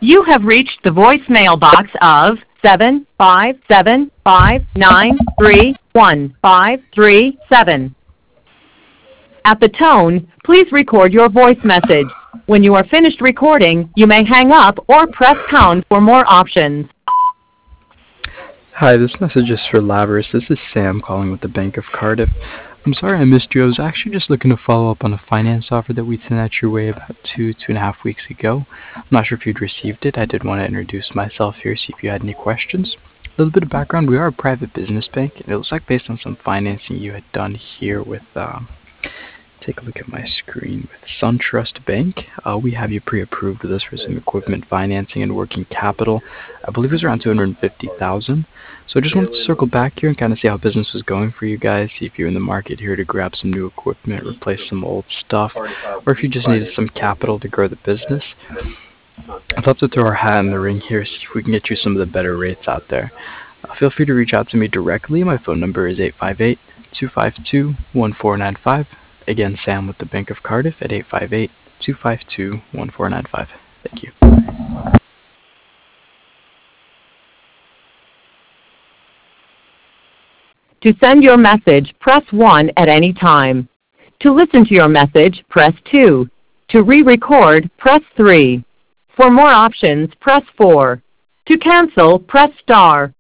You have reached the voicemail box of 75759311537. At the tone, please record your voice message. When you are finished recording, you may hang up or press pound for more options. Hi, this message is for Laveris. This is Sam calling with the Bank of Cardiff. I'm sorry I missed you. I was actually just looking to follow up on a finance offer that we'd sent out your way about 2.5 weeks ago. I'm not sure if you'd received it. I did want to introduce myself here, see if you had any questions. A little bit of background, we are a private business bank, and it looks like based on some financing you had done here with take a look at my screen with SunTrust Bank. We have you pre-approved with us for some equipment financing and working capital. I believe it was around 250,000. So I just wanted to circle back here and kind of see how business was going for you guys, see if you're in the market here to grab some new equipment, replace some old stuff, or if you just needed some capital to grow the business. I'd love to throw our hat in the ring here, see if we can get you some of the better rates out there. Feel free to reach out to me directly. My phone number is 858-252-1495. Again, Sam with the Bank of Cardiff at 858-252-1495. Thank you. To send your message, press 1 at any time. To listen to your message, press 2. To re-record, press 3. For more options, press 4. To cancel, press star.